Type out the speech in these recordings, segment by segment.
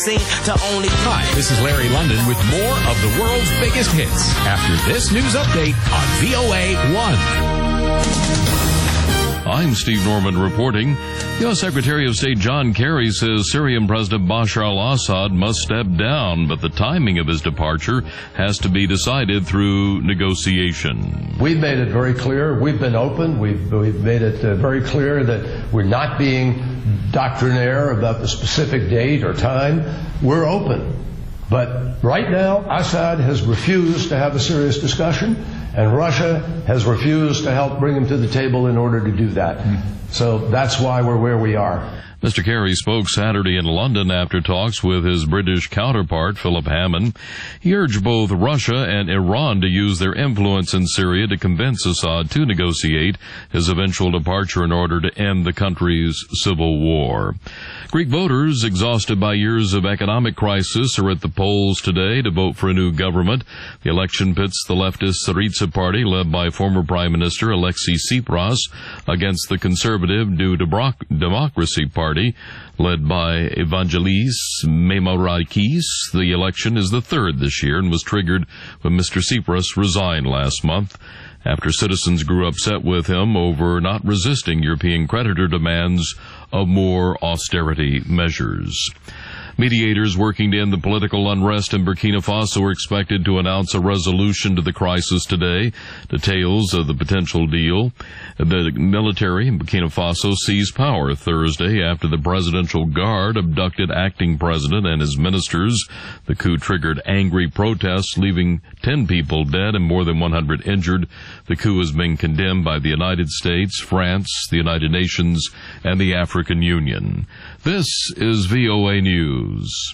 seem to only cut. This is Larry London with more of the world's biggest hits after this news update on VOA 1. I'm Steve Norman reporting. U.S. Secretary of State John Kerry says Syrian President Bashar al-Assad must step down, but the timing of his departure has to be decided through negotiation. We've made it very clear. We've been open. We've made it very clear that we're not being doctrinaire about the specific date or time. We're open. But right now, Assad has refused to have a serious discussion, and Russia has refused to help bring him to the table in order to do that. So that's why we're where we are. Mr. Kerry spoke Saturday in London after talks with his British counterpart, Philip Hammond. He urged both Russia and Iran to use their influence in Syria to convince Assad to negotiate his eventual departure in order to end the country's civil war. Greek voters, exhausted by years of economic crisis, are at the polls today to vote for a new government. The election pits the leftist Syriza party, led by former Prime Minister Alexis Tsipras, against the conservative New Democracy Party, led by Evangelos Mamorakis. The election is the third this year and was triggered when Mr. Tsipras resigned last month after citizens grew upset with him over not resisting European creditor demands of more austerity measures. Mediators working to end the political unrest in Burkina Faso are expected to announce a resolution to the crisis today. Details of the potential deal. The military in Burkina Faso seized power Thursday after the Presidential Guard abducted acting president and his ministers. The coup triggered angry protests, leaving 10 people dead and more than 100 injured. The coup has been condemned by the United States, France, the United Nations, and the African Union. This is VOA News.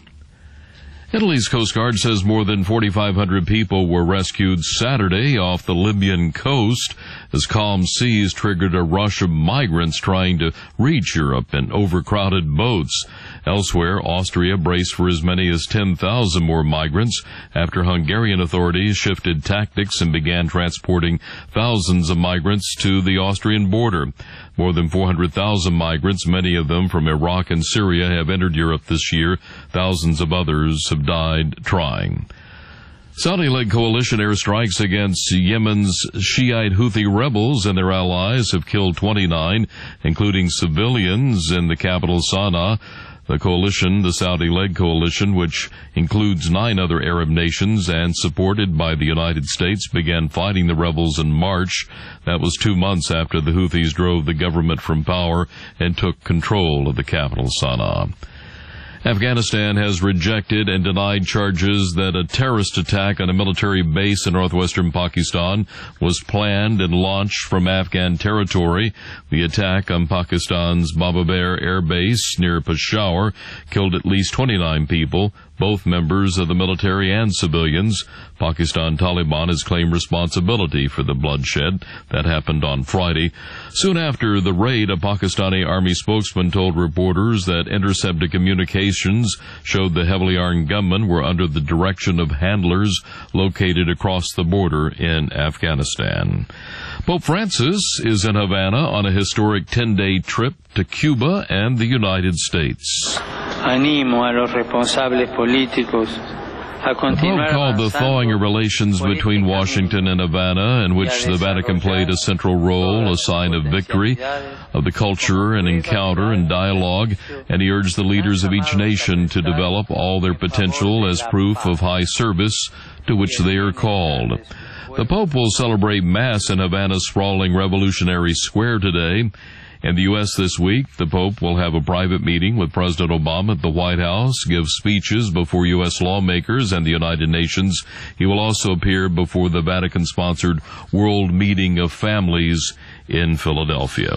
Italy's Coast Guard says more than 4,500 people were rescued Saturday off the Libyan coast as calm seas triggered a rush of migrants trying to reach Europe in overcrowded boats. Elsewhere, Austria braced for as many as 10,000 more migrants after Hungarian authorities shifted tactics and began transporting thousands of migrants to the Austrian border. More than 400,000 migrants, many of them from Iraq and Syria, have entered Europe this year. Thousands of others have died trying. Saudi-led coalition airstrikes against Yemen's Shiite Houthi rebels and their allies have killed 29, including civilians, in the capital Sana'a. The coalition, the Saudi-led coalition, which includes 9 other Arab nations and supported by the United States, began fighting the rebels in March. That was 2 months after the Houthis drove the government from power and took control of the capital, Sana'a. Afghanistan has rejected and denied charges that a terrorist attack on a military base in northwestern Pakistan was planned and launched from Afghan territory. The attack on Pakistan's Bababar Air Base near Peshawar killed at least 29 people, both members of the military and civilians. Pakistan Taliban has claimed responsibility for the bloodshed that happened on Friday. Soon after the raid, a Pakistani army spokesman told reporters that intercepted communications showed the heavily armed gunmen were under the direction of handlers located across the border in Afghanistan. Pope Francis is in Havana on a historic 10-day trip to Cuba and the United States. Animo a los responsables políticos. The Pope called the thawing of relations between Washington and Havana, in which the Vatican played a central role, a sign of victory, of the culture and encounter and dialogue, and he urged the leaders of each nation to develop all their potential as proof of high service to which they are called. The Pope will celebrate Mass in Havana's sprawling Revolutionary Square today. In the U.S. this week, the Pope will have a private meeting with President Obama at the White House, give speeches before U.S. lawmakers and the United Nations. He will also appear before the Vatican-sponsored World Meeting of Families in Philadelphia.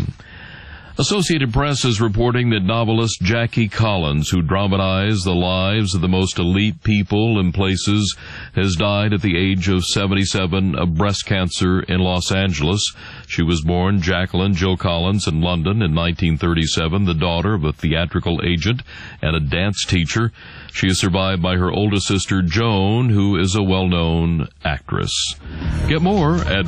Associated Press is reporting that novelist Jackie Collins, who dramatized the lives of the most elite people and places, has died at the age of 77 of breast cancer in Los Angeles. She was born Jacqueline Jill Collins in London in 1937, the daughter of a theatrical agent and a dance teacher. She is survived by her older sister Joan, who is a well-known actress. Get more at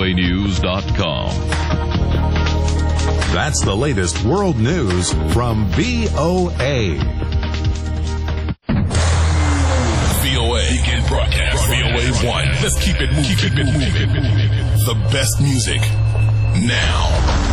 voanews.com. That's the latest world news from VOA. 101. Let's keep it moving. The best music now.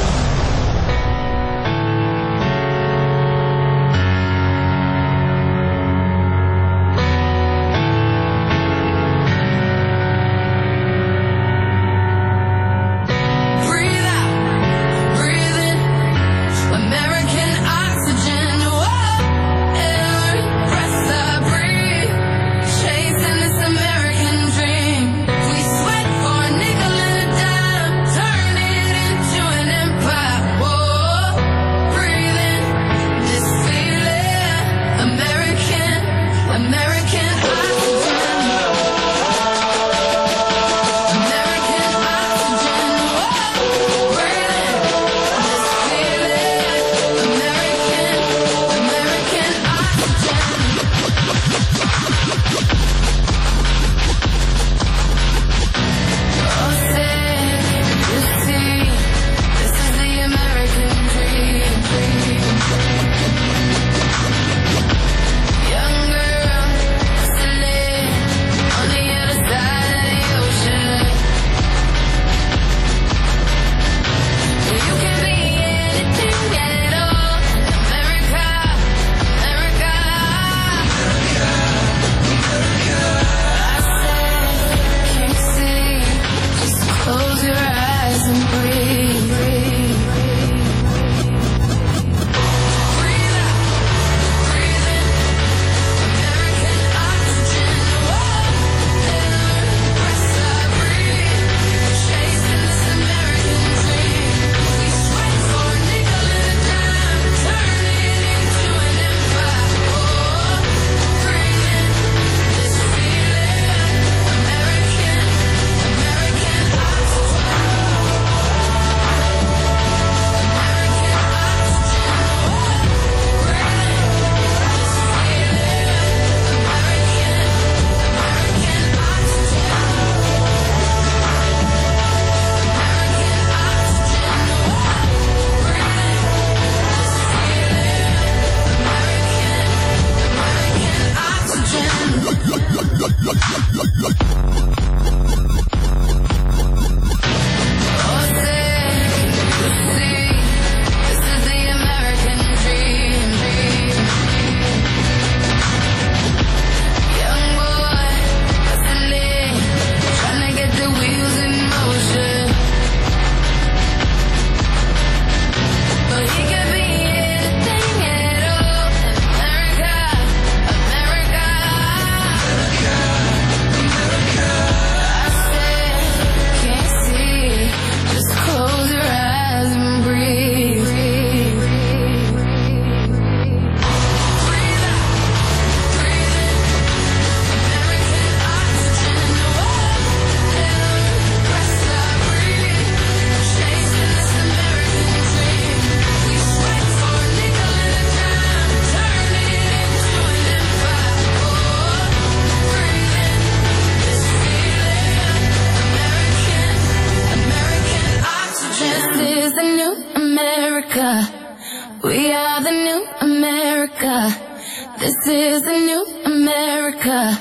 We are the new America. This is the new America.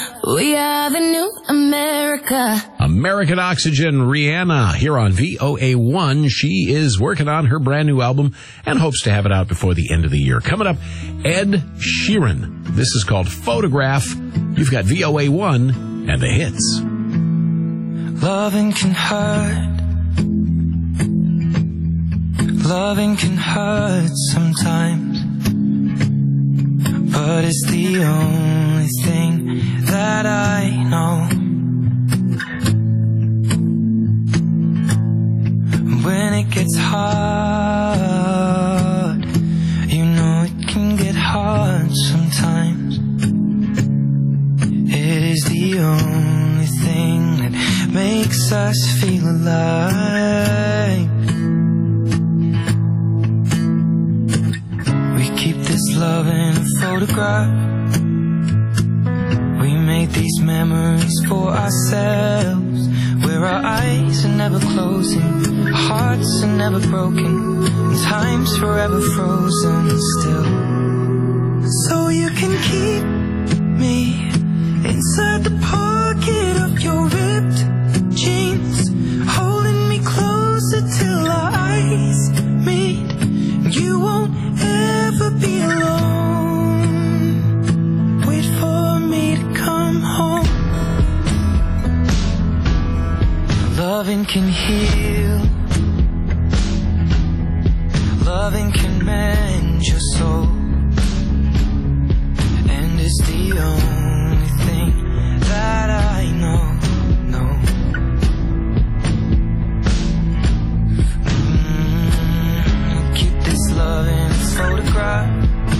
We are the new America. American Oxygen, Rihanna, here on VOA1. She is working on her brand new album and hopes to have it out before the end of the year. Coming up, Ed Sheeran. This is called Photograph. You've got VOA1 and the hits. Loving can hurt. Loving can hurt sometimes, but it's the only thing that I know. When it gets hard, you know it can get hard sometimes. It is the only thing that makes us feel alive. Keep this love in a photograph. We made these memories for ourselves, where our eyes are never closing, our hearts are never broken, and time's forever frozen still. So you can keep me inside the pocket can heal. Loving can mend your soul, and it's the only thing that I know. Keep this love in a photograph.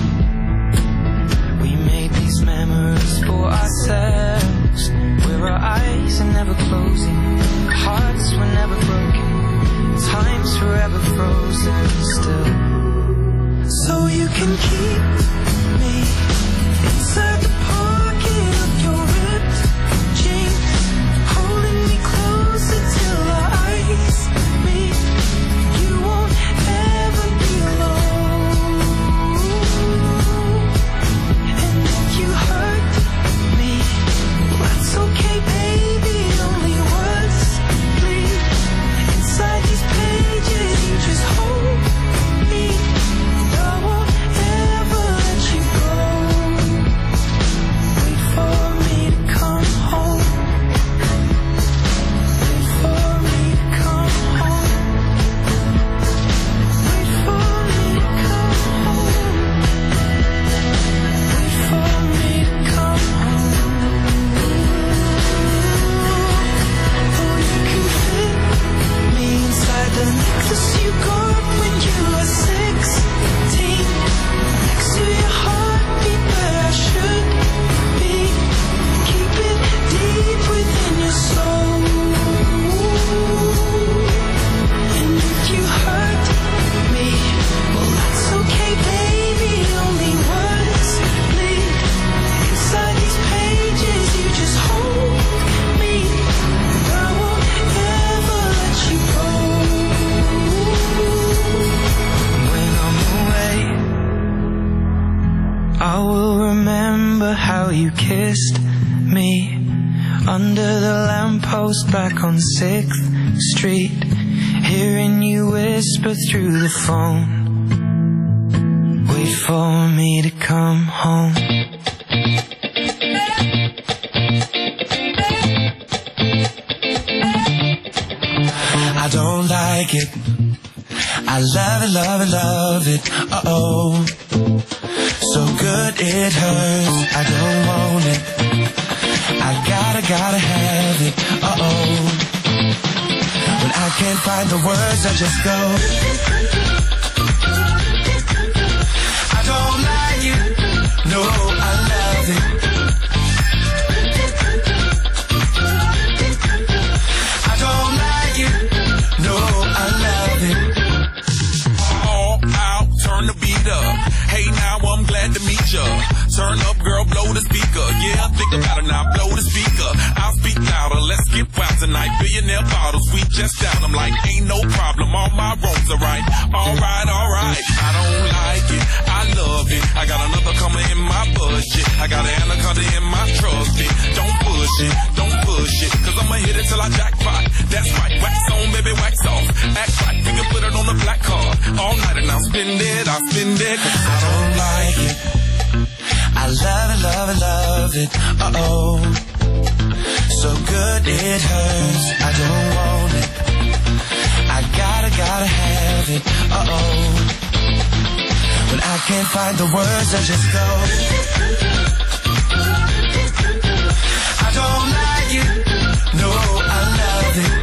We made these memories for ourselves, where our eyes are never closing, hearts were never broken, time's forever frozen still. So you can keep me inside the pocket of your ripped jeans, holding me closer till our eyes meet. You won't ever be alone. And if you hurt me, well, that's okay, baby. Only words bleed inside these pages. You just hold me. I won't ever let you go. Wait for me to come home. Wait for me to come home. Wait for me to come home. Wait for me to come home. Oh, you can fit me inside the necklace you got when you were 16, next to your heartbeat where I should be. Keep it deep within your soul. And if you hurt me, well, that's okay, baby. Only words bleed inside these pages. You just hold me. I won't ever let you go. When I'm away, I will remember how you kissed me under the lamppost back on 6th Street, hearing you whisper through the phone. Wait for me to come home. I don't like it. I love it, love it, love it. Uh-oh. So good it hurts. I don't want it. I gotta have it. Uh-oh. When I can't find the words, I just go. I don't like it. No, I love it. I don't like it. No, I love it. All out, turn the beat up. Hey, now I'm glad to meet ya. Turn up, girl, blow the speaker. Yeah, think about it now, blow the speaker. I'll speak louder, let's get wild tonight. Billionaire bottles, we just down. I'm like, ain't no problem, all my wrongs are right. Alright, alright, I don't like it, I love it. I got another coming in my budget. I got an anaconda in my trusty. Don't push it, don't push it, cause I'ma hit it till I jackpot. That's right, wax on, baby, wax off. Act right, you can put it on the black card. All night and I'll spend it, cause I don't like it. I love it, love it, love it. Uh-oh. So good it hurts. I don't want it. I gotta have it. Uh-oh. When I can't find the words, I just go. I don't like it. No, I love it.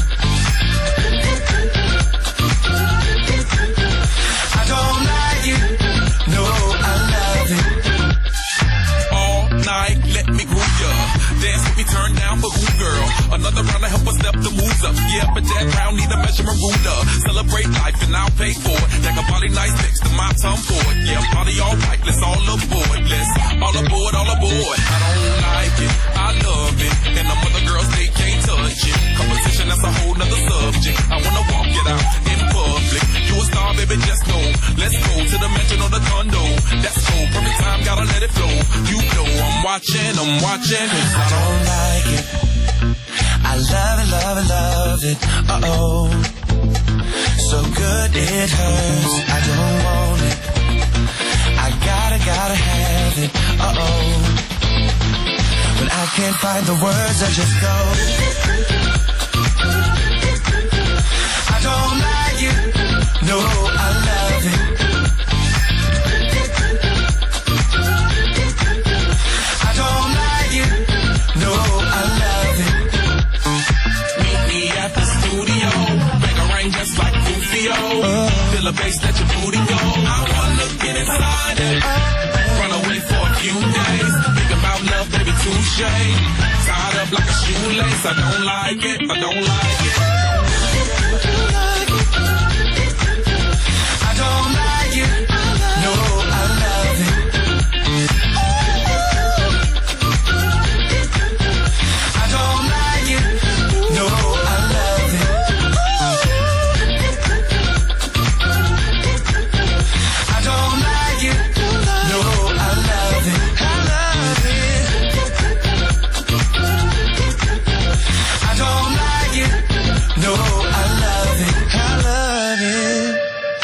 I don't like it. No, I love it. all night, let me groove ya. Dance with me, turn down for who, girl? Another round to help us step the moves up. Yeah, but that round need a measurement ruler. Celebrate life and I'll pay for it. That a body nice next to my tongue for it. Yeah, party all right, let's all aboard. Let's all aboard, all aboard. I don't like it, I love it. And the other girls, they can't touch it. Competition, that's a whole nother subject. I wanna walk it out in public. You a star, baby, just know. Let's go to the mansion or the condo. That's cool, perfect time, gotta let it flow. You know I'm watching, I don't like it. I love it, love it, love it. Uh-oh. So good it hurts. I don't want it. I gotta have it. Uh-oh. When I can't find the words, I just go. don't like it, no, I love it. I don't like it, no, I love it. Meet me at the studio, make a rain just like Rufio. Feel the bass, let your booty go. I wanna get inside it. Run away for a few days. Think about love, baby, touche. Tied up like a shoelace. I don't like it, I don't like it. I don't like it, no, I love it. I don't like it, no, I love it. I don't like it, no, I love it. I love it. I don't like it, no, I love it. I love it.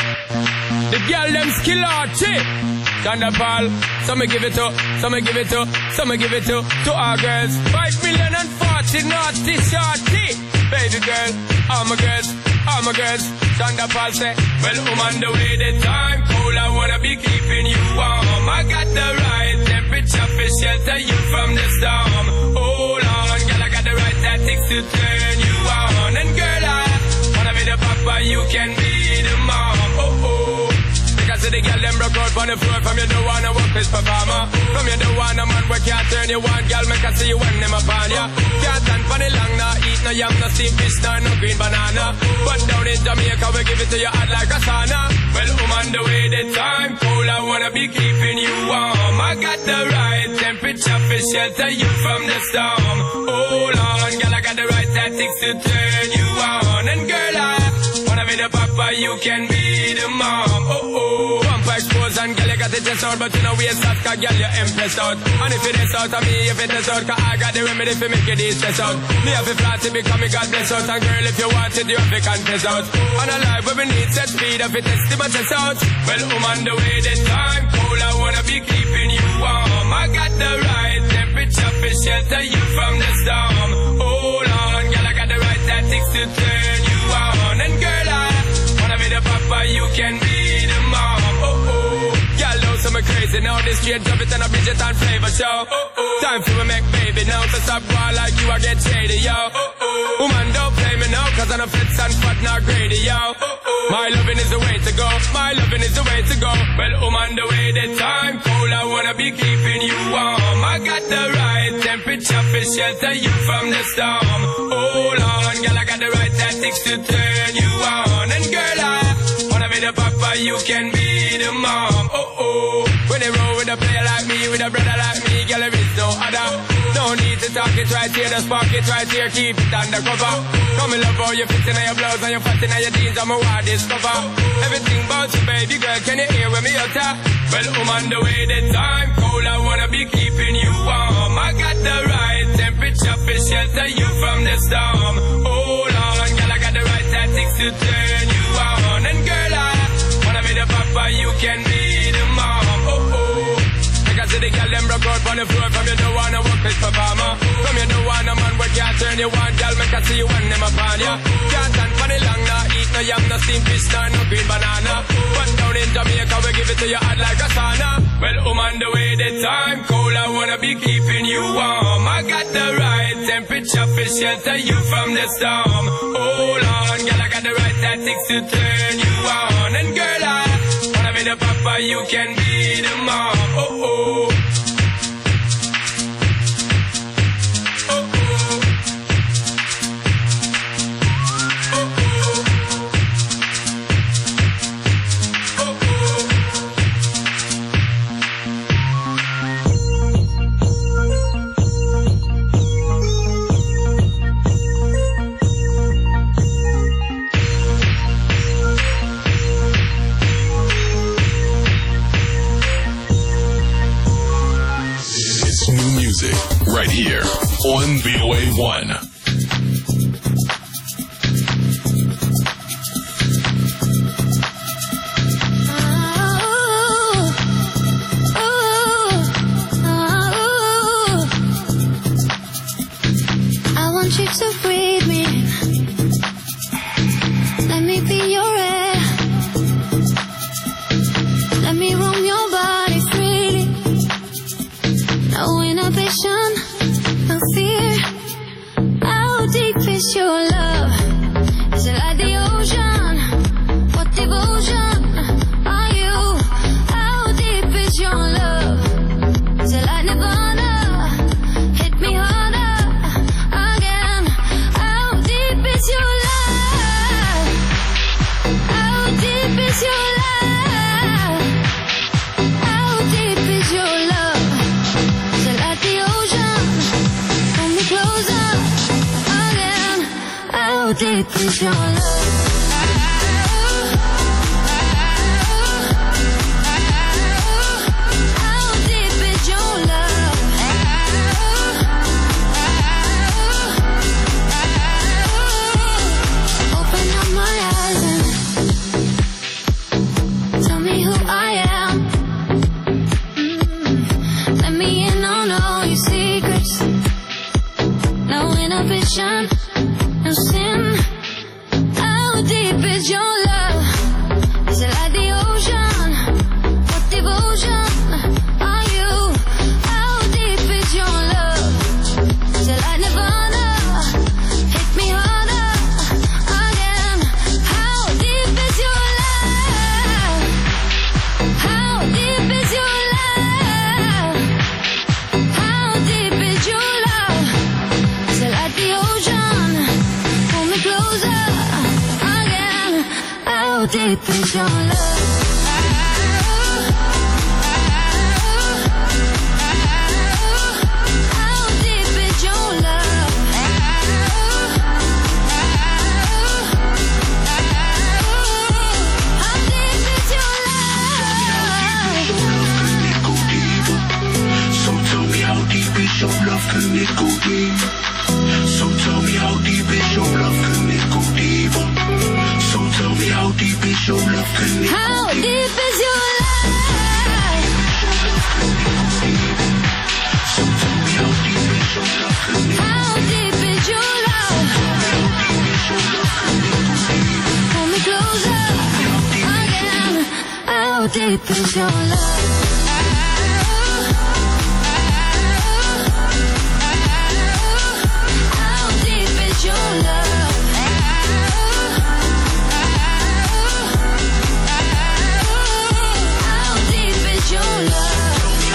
The girl them skill arty. Thunderball, some give it to, some give it to, some give it to our girls. 5 million and 40 naughty shorty. Baby girl, all my girls, all my girls. Thunderball say, well, on the way the time cold, I wanna be keeping you warm. I got the right temperature for shelter you from the storm. Hold on, girl, I got the right tactics to turn you on. And girl, I wanna be the papa, you can be the mom. Oh, oh. Because the girl them broke out on the floor. From you don't wanna work this performer. From you don't wanna man where can't turn you on. Girl, make I see you when them upon ya. Can't stand for the long, nah. Eat no yam, no steamed fish, no green banana. But down in Jamaica, we give it to you hot like a sauna. Well, on the way the time cold, I wanna be keeping you warm. I got the right temperature for shelter you from the storm. Hold on, girl, I got the right tactics to turn you on. And girl, I wanna be the papa, you can be the mom. Oh, oh. Pump expose and girl, you got it test out. But you know we start, cause girl, you impressed out. And if it is out of me, if it is out, cause I got the remedy for make it easy test out. Me have a flat to become me God bless out. And girl, if you want it, you have to contest out. And a life where we need set speed, if it test my chest out. Well, on the way the time cold, I wanna be keeping you warm. I got the right temperature for shelter you from the storm. Hold on, girl, I got the right tactics to turn you on. And girl, I wanna be the papa, you can be the mom. Oh, oh. Girl, know some crazy now. This straight drop it and a Bridget and flavor show. Oh, oh. Time for me make baby now. To stop war like you, I get shady, yo. Oh, oh. Woman, don't play me now, cause I'm a fits and fat, not greedy, yo. Oh, oh. My loving is the way to go. My loving is the way to go. Well, on the way the time cold, I wanna be keeping you warm. I got the right temperature for shelter you from the storm. Hold on, girl, I got the right tactics to turn you on. And girl, I wanna be the papa, you can be the mom. Oh, oh. When they roll with a player like me, with a brother like me, girl, there is no other. No need to talk it right here, the spark it right here, keep it undercover. Come and love how you fit in your blouse and you fat in your jeans, I'm a wild discover. Everything about you, baby girl, can you hear when me utter? Well, on the way the time cold, I wanna be keeping you warm. I got the right temperature for shelter you from the storm. Hold on, girl, I got the right tactics to turn you on. And girl, I wanna be the papa, you can be the mom. Oh, oh. Because the girl them broke out on the floor. From you don't wanna work this performer. From you don't wanna man where can't turn you on. Girl, make I see you when them upon ya. Can't stand for the long, nah. Eat no yam, no steamed fish, no green banana. But down in Jamaica, we give it to you hot like a sauna. Well, on the way the time cold, I wanna be keeping you warm. I got the right temperature for shelter you from the storm. Hold on, girl, I got the right tactics to turn you on. And girl, I wanna be the papa, you can be the mom. Oh, oh. Right here on VOA1. I want you to breathe me. Let me No inhibition, no fear. How deep is your love? Is it like the ocean? What devotion are you? How deep is your love? Is it like Nirvana? Hit me harder again. How deep is your love? How deep is your love? How deep is your love? Is it like the ocean? Pull me closer again. How deep is your love? No sin. How deep is your love? Is it like the ocean? What devotion are you? How deep is your love? Is it like Nirvana? Hit me harder again. How deep is your love? How deep is your love? How deep is your love? Is it like the ocean? Pull me closer again. How deep is your love? How deep is your love? How deep is your love? So tell me how deep is your love, can it go deep? So tell me how deep is your love, can it go deeper? So tell me how deep is your love, can it go How deep is your love? So tell me how deep is your love, can it How deep is your love? Pull me closer again. How deep is your love? How deep is your love? How deep is your love?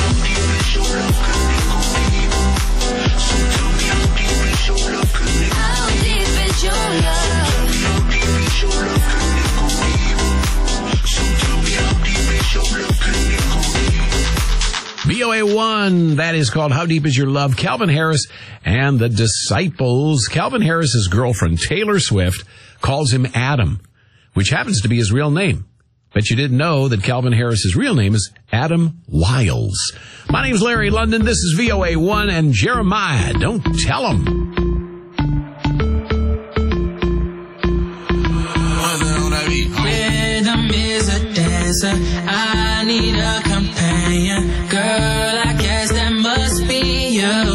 So tell me how deep is your love, can it go How deep is your love? How deep is your love, can it go deeper? So tell me how deep is your love, can it go deeper? VOA1, that is called How Deep Is Your Love? Calvin Harris and the Disciples. Calvin Harris's girlfriend, Taylor Swift, calls him Adam, which happens to be his real name. Bet you didn't know that Calvin Harris's real name is Adam Wiles. My name's Larry London. This is VOA1 and Jeremiah. Don't tell him. Rhythm is a dancer. I need a companion. Girl, I guess that must be you.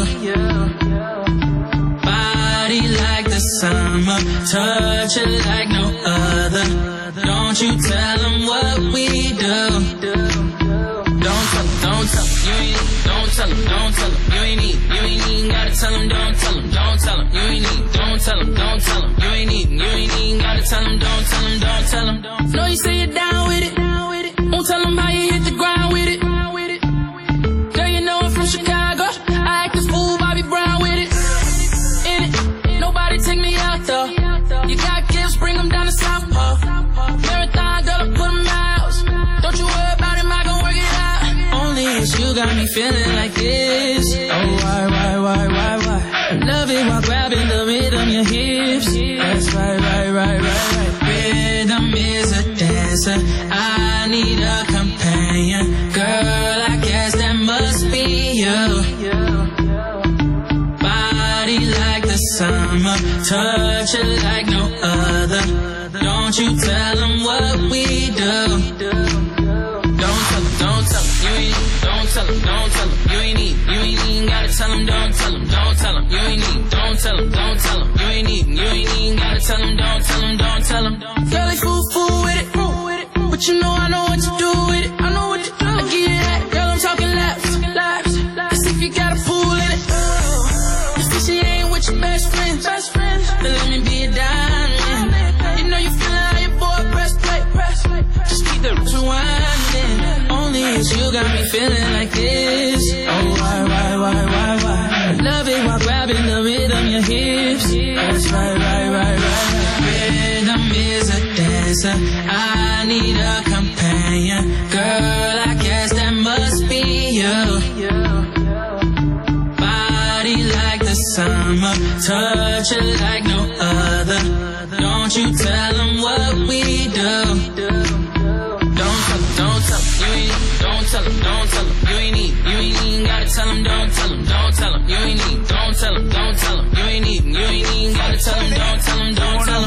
Body like the summer, touch it like no other. Don't you tell them what we do. Don't tell them, don't tell them, you ain't need. Don't tell them, don't tell them, you ain't need. You ain't even gotta tell them, don't tell them, don't tell them, you ain't need. Don't tell them, don't tell them, you ain't need. You ain't even gotta tell them, don't tell them, don't tell them. Know you say you're down with it. Won't tell them how you hit the ground with it. Girl, you know I'm from Chicago. I act this fool, Bobby Brown with it. In it, nobody take me out though. You got gifts, bring them down to South Pole. Marathon, girl, I put them out. Don't you worry about him, I gon' work it out. Only it's you got me feeling like this. Oh, why? Love it while grabbing the rhythm, your hips. That's right. Rhythm is a dancer. I need a companion. Girl, I guess that must be you. Body like the summer, touch it like no other. Don't you tell them what we do. Don't tell them, don't tell them, you ain't need. Don't tell them, don't tell them, you ain't need. You ain't even gotta tell them, don't tell them, don't tell them, you ain't need. Don't tell them, don't tell them, you ain't need. You ain't even gotta tell them, don't tell them, don't tell them. Girl, they fool with it, but you know I know what to do with it. I know what to do. I get it at, girl, I'm talking laps. Let's see if you you got a pool in it. Still she ain't with your best friend. Then let me be a diamond. You know you feeling how your boy breastplate. Just keep the rewinding. Only it's you got me feeling like this. Oh, why? Love it while grabbing the rhythm, your hips. That's right. Rhythm is a dancer. I need a companion. Girl, I guess that must be you. Body like the summer, touch it like no other. Don't you tell them what we do. Don't tell them, you ain't need. Don't tell them, you ain't need. You ain't even gotta tell them, don't tell them, you ain't need. Don't tell them, you ain't even gotta tell them, don't tell them.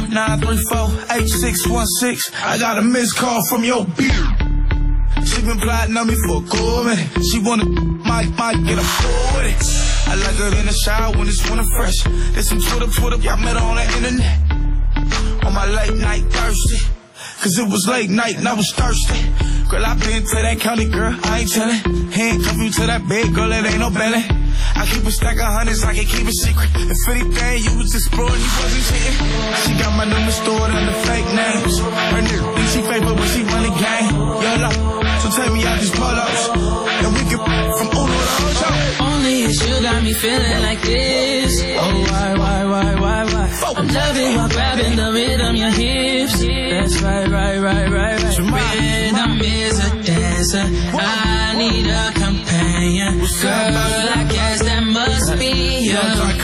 934-8616. I got a missed call from your beard. She been plotting on me for a cool minute. She wanna might get a fool with it. I like her in the shower when it's winter fresh. There's some Twitter, y'all met her on the internet. On my late night thirsty. Cause it was late night and I was thirsty. Girl, I been to that county, girl, I ain't tellin'. Handcuff you to that bed, girl, it ain't no belly. I keep a stack of hundreds, I can keep a secret. If anything, you was exploring, you wasn't cheating. She got my number stored under fake names. Her nigga think she favorite when she run the game. YOLO, so take me out these pull-ups. And we can from Uno to Ocho. Only it's you got me feeling like this. Oh, why? I'm loving while grabbing the rhythm, your hips. That's right. Rhythm is a dancer. I need a companion. Girl, I guess that must be you.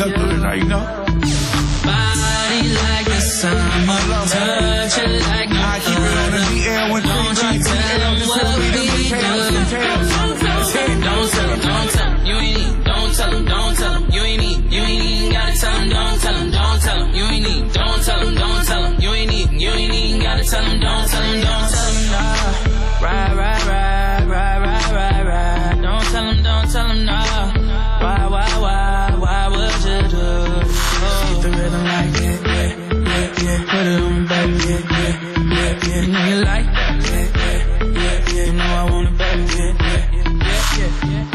Body like the summer, touch it like no other. Don't you tell them what we do. Don't tell them, you ain't need. Don't tell them, you ain't need. You ain't even gotta tell them, don't tell them. You ain't need. Don't tell them, you ain't need. You ain't even gotta tell them, don't tell them. Right. Don't tell them, no. Why would you do? Keep the rhythm like that, yeah. Put it on me, baby, yeah. You know you like that, yeah. You know I want it, baby, yeah.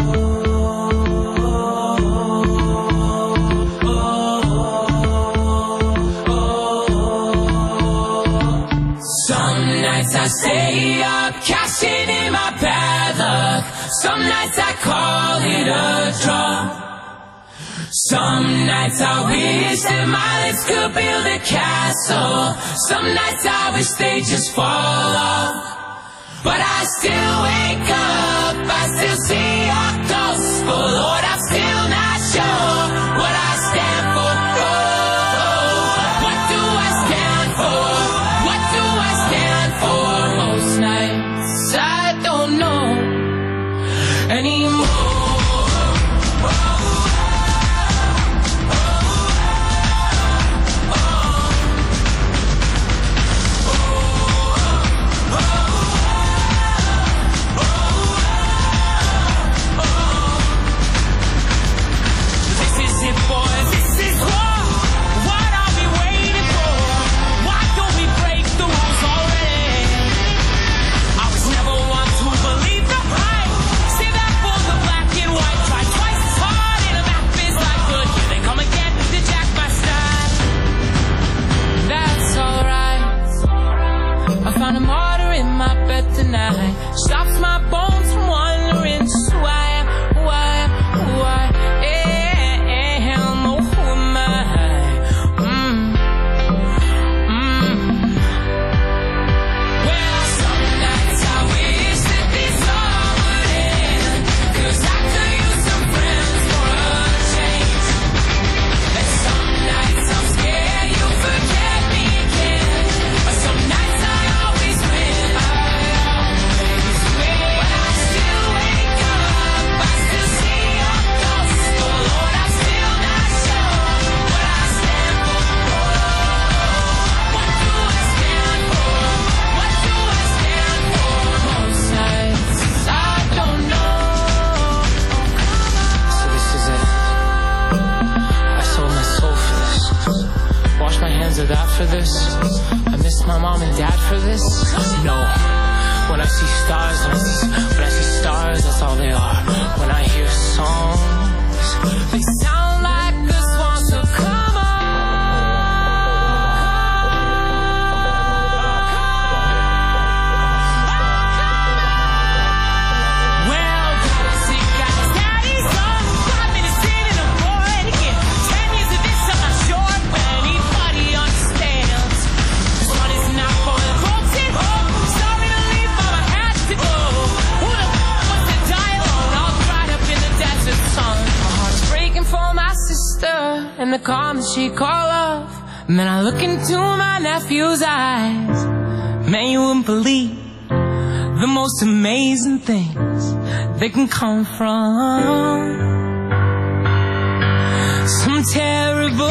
Some nights I stay up, cashing in my bad luck. Some nights I call it a draw. Some nights I wish that my lips could build a castle. Some nights I wish they just fall off. But I still wake up, I still see your ghost. But Lord, I'm still not sure what I stand for. What do I stand for? What do I stand for? Most nights I don't know anymore. Stops my bones from wondering just why am who am I? Well, some nights I wish that this all would end, 'cause I could use some friends for a change. And some nights I'm scared you'll forget me again, but some nights I always win. For this, I missed my mom and dad for this. No, When I see stars, when I see stars, that's all they are. When I hear songs, they sound like a swan, so come on. Well, see, got daddy, son, 5 minutes in and I'm bored again. 10 years of this, I'm not sure when anybody understands. This one is not for the broken home. Sorry to leave, but I had to go. Who the fuck wants to die alone? All dried up in the desert sun. My heart's breaking for my sister and the calm that she call love. And then I look into my nephew's eyes. Man, you wouldn't believe the most amazing things that can come from some terrible.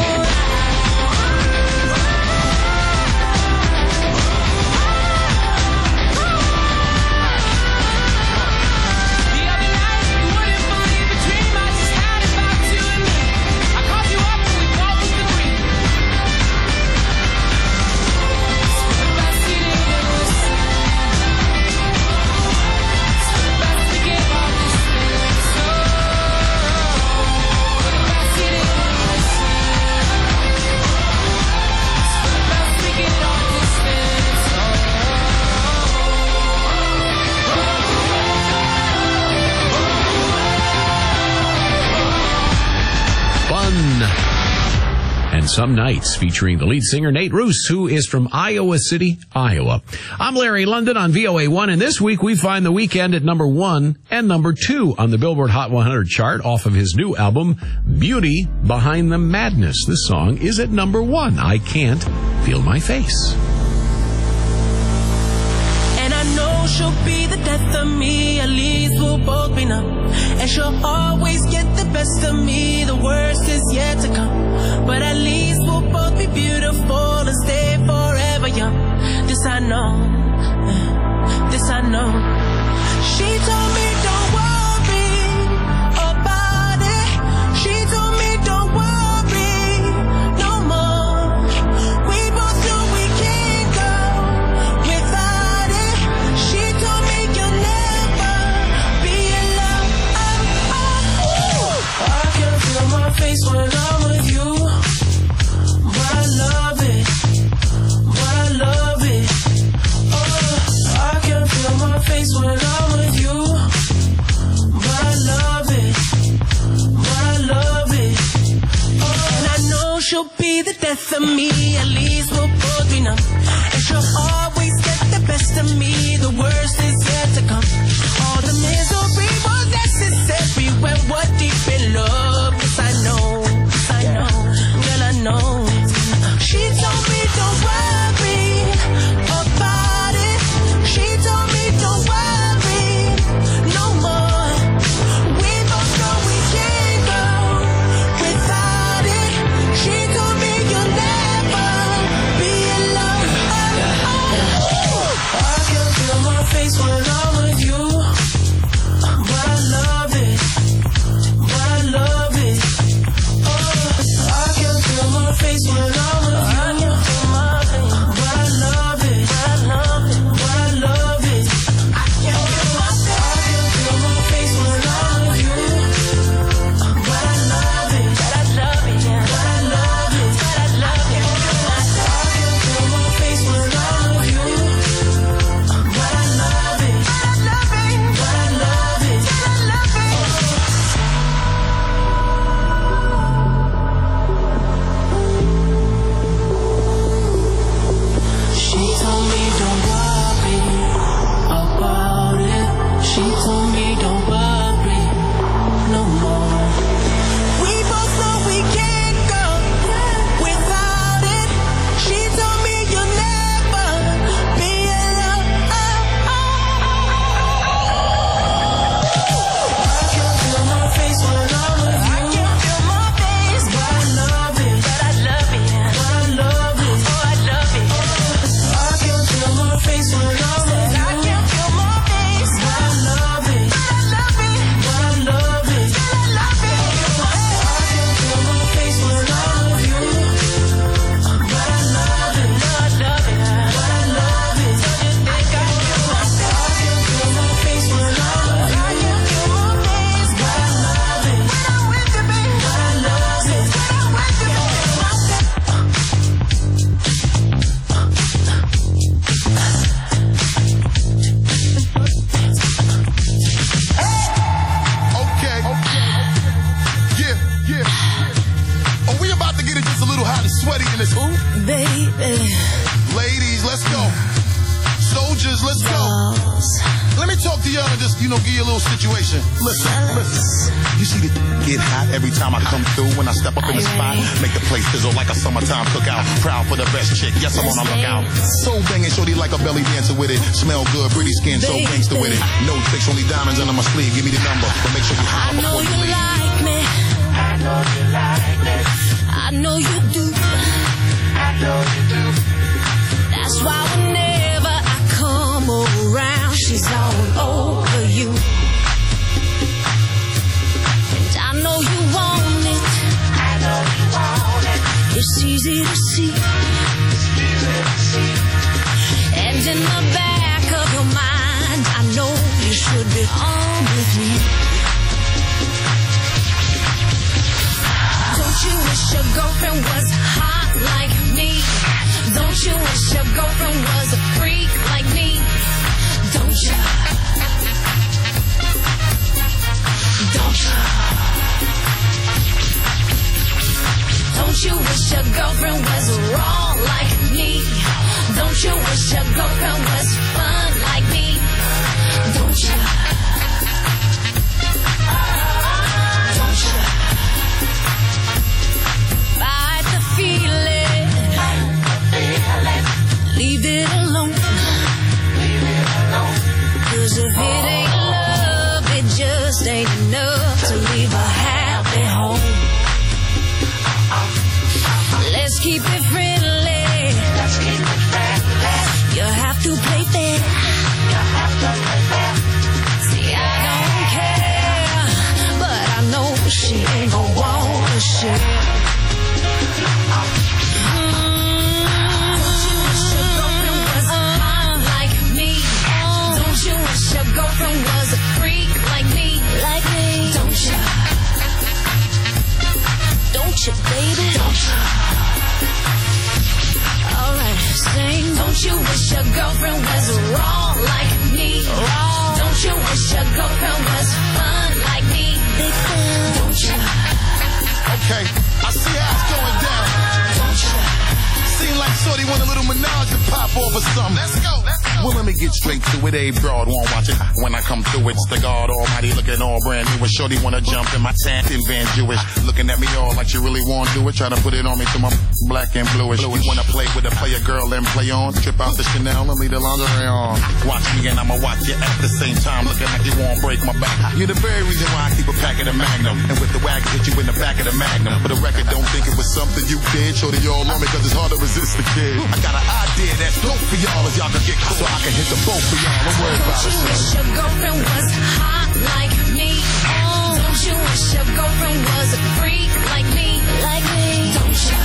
And Some Nights, featuring the lead singer Nate Roos, who is from Iowa City, Iowa. I'm Larry London on VOA1, and this week we find The Weeknd at number 1 and number 2 on the Billboard Hot 100 chart off of his new album, Beauty Behind the Madness. This song is at number 1, I Can't Feel My Face. And I know she'll be the death of me, at least we'll both be numb. And she'll always get the best of me, the worst is yet to come. But at least we'll both be beautiful and stay forever young. This I know, this I know. She told me don't worry about it. She told me don't worry no more. We both know we can't go without it. She told me you'll never be alone. I can feel my face when I'm with you. But I love it. But I love it. Oh, I can feel my face when I'm with you. But I love it. But I love it. Oh, and I know she'll be the death of me. At least we'll both be numb. And she'll always get the best of me. The worst is yet to come. All the misery was necessary when we're deep in love. Yes, I know. Yes, I know. Girl, I know. She told me don't worry about it. She told me don't worry no more. We both know we can't go without it. She told me you'll never be alone. I can Yeah. Are we about to get it just a little hot and sweaty in this hoop? Baby. Ladies, let's go. Soldiers, let's go. Let me talk to y'all and just, give you a little situation. Listen. You see it get hot every time I come through. When I step up in the spot, make the place sizzle like a summertime cookout. Proud for the best chick, yes, I'm on a lookout. So banging, shorty like a belly dancer with it. Smell good, pretty skin, so gangster with it. No tricks, only diamonds under my sleeve. Give me the number, but make sure you holler before you leave. Like me. I know you like me. I know you do. I know you do. That's why whenever I come around, she's all over you. And I know you want it. I know you want it. It's easy to see. It's easy to see. And in the back of your mind, I know you should be on with me. Don't you wish your girlfriend was hot like me? Don't you wish your girlfriend was a freak like me? Don't you? Don't you? Don't you wish your girlfriend was raw like me? Don't you wish your girlfriend was fun like me? Don't you? Don't you? Fight the feeling. Leave it alone. Cause if it ain't love, it just ain't enough to leave a happy home. Let's keep it friendly. You have to play fair. See, I don't care, but I know she ain't gon' wanna share. Your girlfriend was a freak like me. Don't you? Don't you, baby? Don't you? Alright, sing. Don't you wish your girlfriend was raw like me? Don't you wish your girlfriend was fun like me? Don't you? Okay, I see how it's going down. Don't you? Seem like shorty want a little menage to pop off or something. Let's go. Well, let me get straight to it. Abe Broad won't watch it. When I come through, it's the God Almighty looking all brand new. And shorty wanna jump in my tent in Van Jewish. Looking at me all like you really wanna do it. Try to put it on me to my black and bluish. You wanna play with a player girl and play on. Trip out the Chanel and leave the lingerie on. Watch me and I'ma watch you at the same time. Looking like you won't break my back. You're the very reason why I keep a pack of the Magnum. And with the wagon, hit you in the back of the Magnum. For the record, don't think it was something you did. Shorty all on me cause it's hard to resist the kid. I got an idea that's dope for y'all if y'all can get close. So I can hit the boat for y'all. Don't worry about it. Don't you wish your girlfriend was hot like me? Don't you wish your girlfriend was a freak like me? Don't you?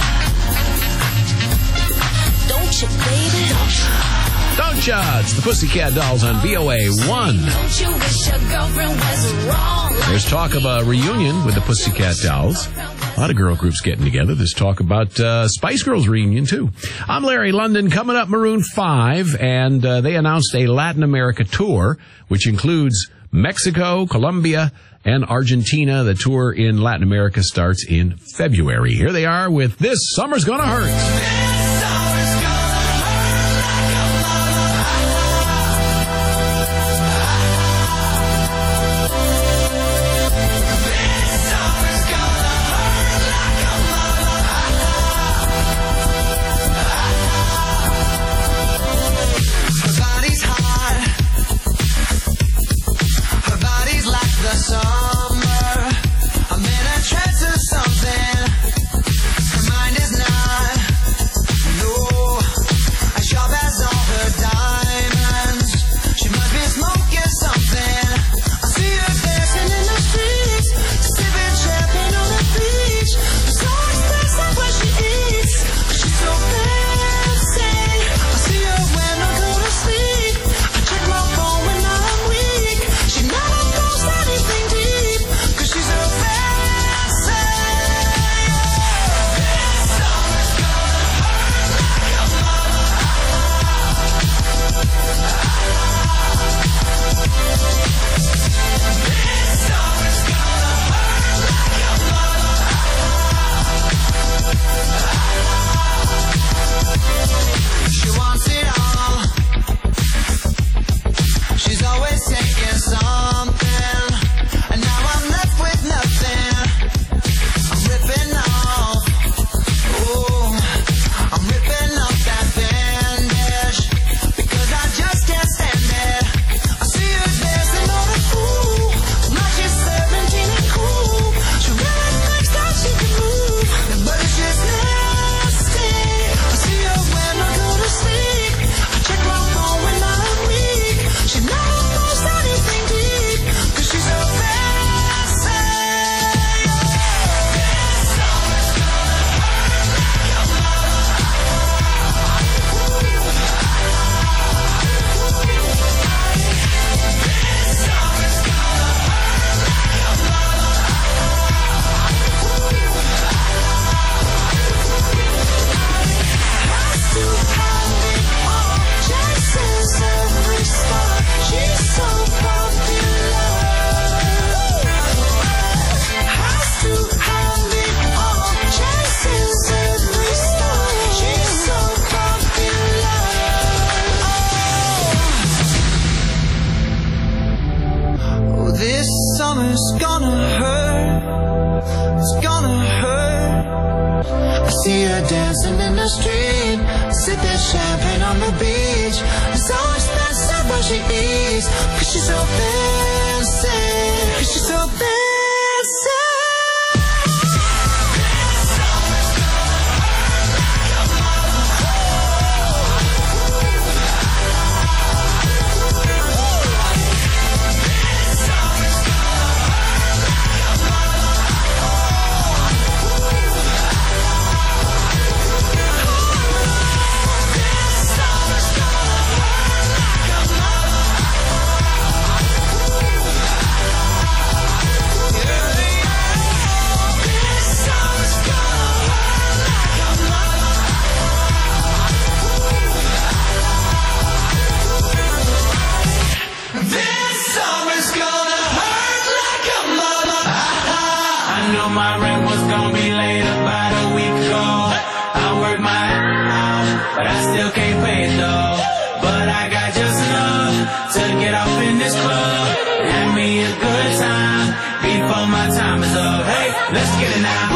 Don't you, baby? Don't you? Don't ya? It's the Pussycat Dolls on VOA1. Don't you wish your girlfriend was raw like There's talk of a reunion with the Pussycat Dolls. A lot of girl groups getting together. There's talk about Spice Girls reunion, too. I'm Larry London. Coming up, Maroon 5, and they announced a Latin America tour, which includes Mexico, Colombia, and Argentina. The tour in Latin America starts in February. Here they are with This Summer's Gonna Hurt. Summer, I'm in a trance of something. Her mind is not her dancing in the street, sipping champagne on the beach. It's so expensive what she eats, 'cause she's so fancy, 'cause she's so fancy. My rent was gonna be late about a week ago. I worked my ass off, but I still can't pay it though. But I got just enough to get off in this club. Have me a good time before my time is up. Hey, let's get it now.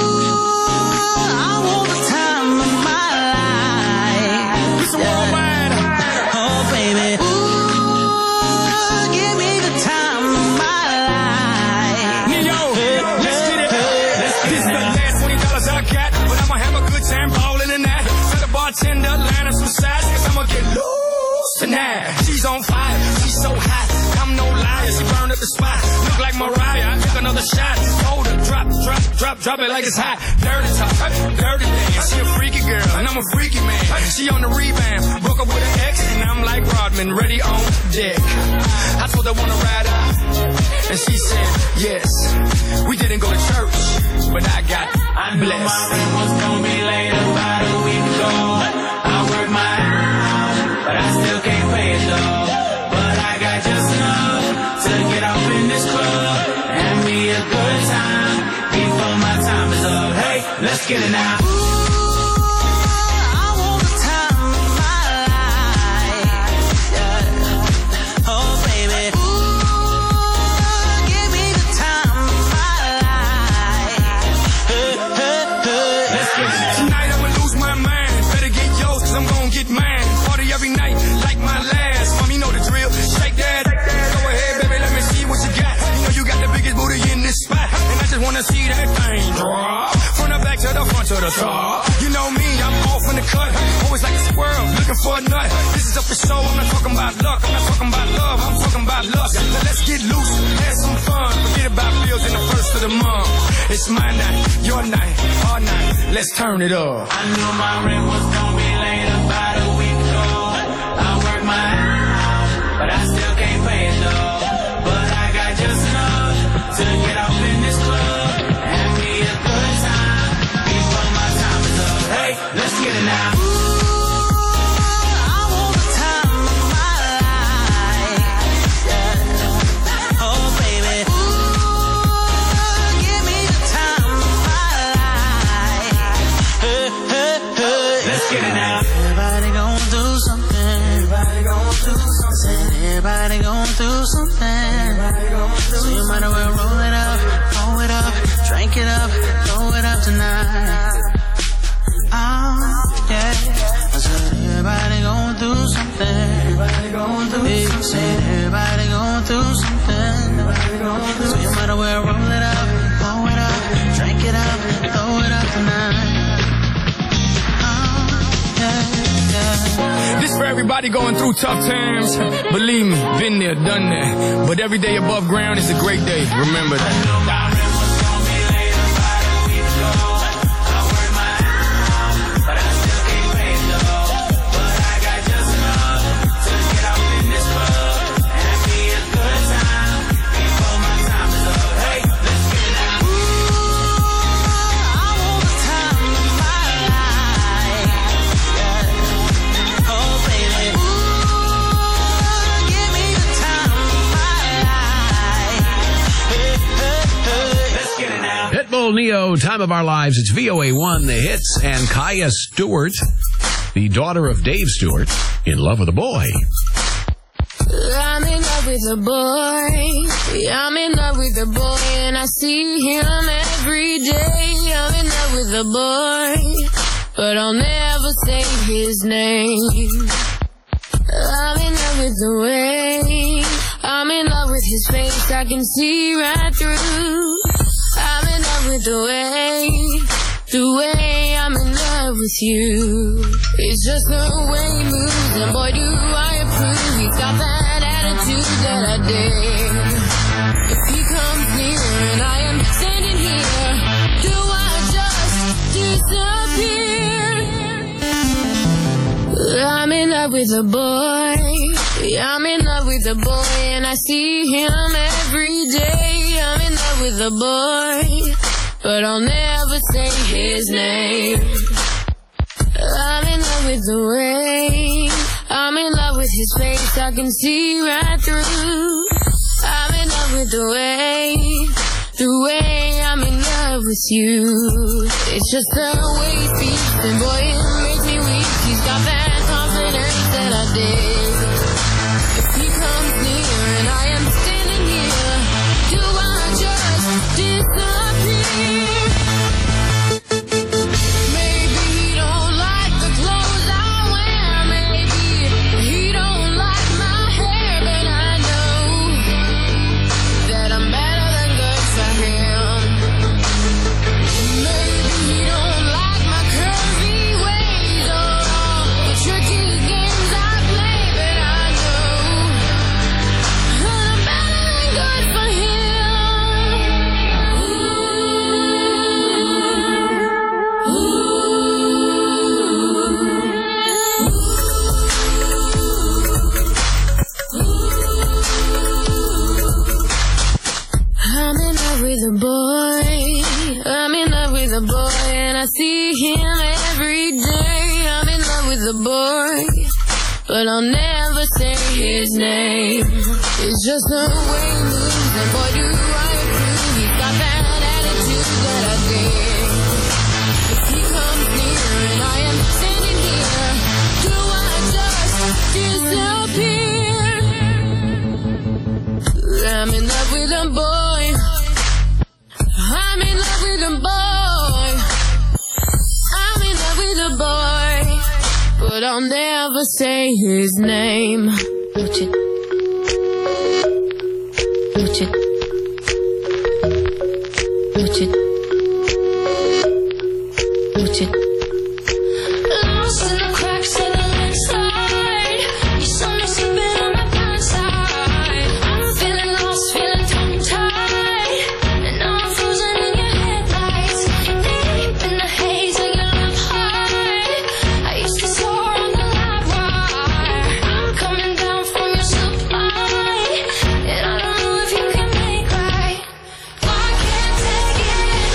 Ooh, I want the time of my life. It's a worldwide. Oh, baby. Ooh, give me the time of my life. Neo, let's get it. This is the last $20 I got, but I'ma have a good time ballin' in that. Tell the bartender, line up some sides, 'cause I'ma get loose tonight. She's on fire, she's so hot, I'm no liar, she burned up the spot. Look like Mariah, I took another shot. Hold her, drop it like it's hot. Dirty talk, dirty dance, she a freaky girl, and I'm a freaky man. She on the rebound, broke up with an ex, and I'm like Rodman, ready on deck. I told her wanna ride out, and she said yes. We didn't go to church, but I got blessed. My rent was gonna be late about a week ago. I worked my ass off, but I still can't pay it though. But I got just enough to get off in this club. Have me a good time before my time is up. Hey, let's get it now. Wanna see that thing drop from the back to the front to the top. You know me, I'm off in the cut, always like a squirrel looking for a nut. This is up for show, I'm not talking about luck, I'm not talking about love, I'm talking about lust. Now let's get loose, have some fun, forget about bills in the first of the month. It's my night, your night, our night, let's turn it up. I knew my rent was gonna be late about a week ago. I worked my ass off, but I still can't pay it though. But I got just enough to get off in this club. Let's get it now. Ooh, I want the time of my life. Yeah. Oh, baby. Ooh, give me the time of my life. Let's get it now. Everybody gon' do something. Everybody gon' do something. Everybody gon' do something. So you might as well roll it up, drink it up, throw it up tonight. Yeah, I said everybody gon' do something. Everybody gon' do something. Everybody gon' do something. So you might as well roll it up, drink it up, throw it up tonight. This for everybody going through tough times. Believe me, been there, done that. But every day above ground is a great day. Remember that. Neo, Time of Our Lives. It's VOA1, The Hits, and Kaya Stewart, the daughter of Dave Stewart, in love with a boy. I'm in love with a boy. I'm in love with a boy, and I see him every day. I'm in love with a boy. but I'll never say his name. I'm in love with the way, I'm in love with his face, I can see right through. I'm in love with the way I'm in love with you. It's just the way he moves, and boy do I approve. He's got that attitude that I dig. If he comes near and I am standing here, do I just disappear? I'm in love with a boy, I'm in love with a boy, and I see him every day. I'm in love with a boy, but I'll never say his name. I'm in love with the way, I'm in love with his face, I can see right through. I'm in love with the way I'm in love with you. It's just the way he speaks, and boy it makes me weak. He's got that confidence that I dig. If he comes near and I am standing here, do I just disappear? Maybe he don't like the clothes I wear, maybe he don't like my hair, but I know that I'm better than good for him. Maybe he don't like my curvy ways or all the tricky games I play, but I know that I'm better than good for him. I'm in love with a boy, I'm in love with a boy, and I see him every day. I'm in love with a boy, but I'll never say his name. It's just the way he moves, and boy do I approve. He's got that attitude that I dig. If he comes near and I am standing here, do I just disappear? I'm in love with a boy, I'm in love with a boy, I'm in love with a boy, but I'll never say his name. Watch it. Watch it. Watch it. Watch it. Lost in the cracks of the landslide, you saw me slipping on my blind side. I'm feeling lost, feeling tongue-tied, and now I'm frozen in your headlights. Deep in the haze of your love high, I used to soar on the light wire. I'm coming down from your supply, and I don't know if you can make right. I can't take it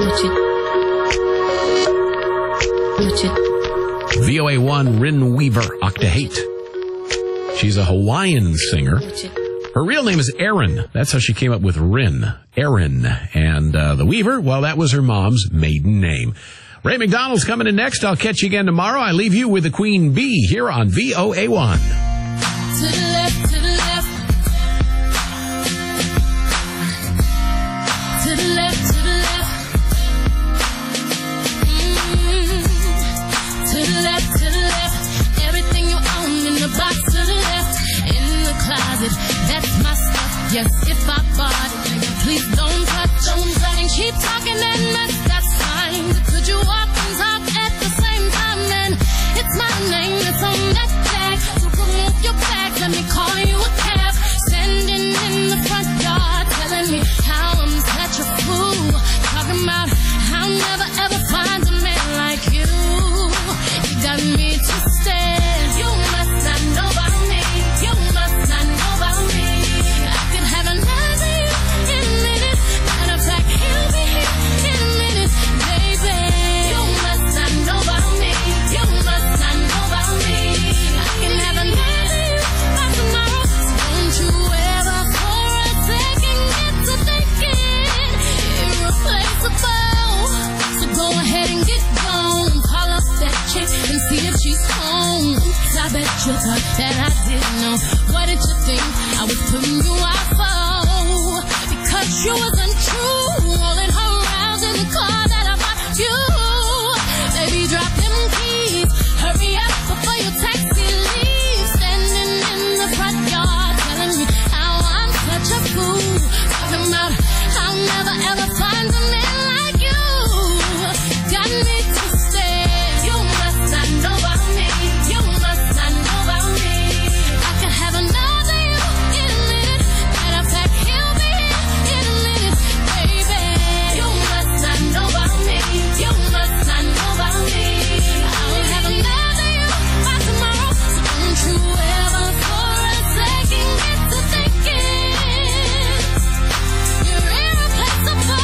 VOA1 Rin Weaver Octahate. She's a Hawaiian singer. Her real name is Erin. That's how she came up with Rin. Erin. And the Weaver, well, that was her mom's maiden name. Ray McDonald's coming in next. I'll catch you again tomorrow. I leave you with the Queen Bee here on VOA1. To the left, to the left. To the left, to the left. To the left, to the left. Everything you own in the box to the left. In the closet, that's my stuff. Yes, if I bought it, please don't touch. And keep talking and that's fine. Could you walk and talk at the same time? Then it's my name that's on that tag. So remove your bag, let me call you a cab. Standing in the front yard, telling me how I'm such a fool. Talking about I'll never ever find a man like you. You got me twisted. You must not know about me. You must not know about me. I could have another you in a minute. Matter of fact, he'll be here in a minute, baby. You must not know about me. You must not know about me. I can have another you by tomorrow. So don't you ever for a second get to thinking irreplaceable. So go ahead and get gone. Call up that chick and see if she's home. Oops, I bet you thought that I didn't know. What did you think I was putting you out for? Because you wasn't true. Rolling her around in the car that I bought you. Baby, drop them keys. Hurry up before your taxi leaves. Standing in the front yard telling me how I'm such a fool. Talking about I'll never ever find a man like you. Got me twisted. You must not know about me. You must not know about me. I could have another you in a minute. Matter of fact, he'll be here in a minute, baby. You must not know about me. You must not know about me. I'll have another you by tomorrow. So don't you ever for a second get to thinking you're irreplaceable.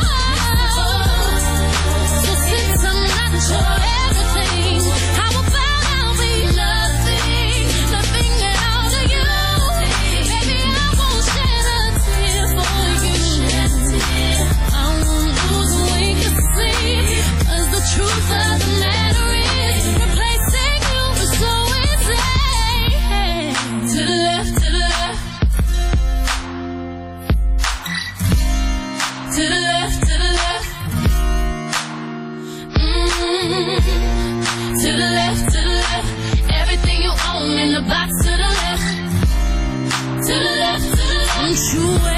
So since I'm not your everything, how about I'll be nothing, nothing at all to you? Baby, I won't shed a tear for you. I won't lose a wink of sleep, 'cause the truth of the matter is replacing you is so easy. To the left, to the left. To the left, to the left. To the left, to the left. Everything you own in the box to the left. To the left, to the left. Don't you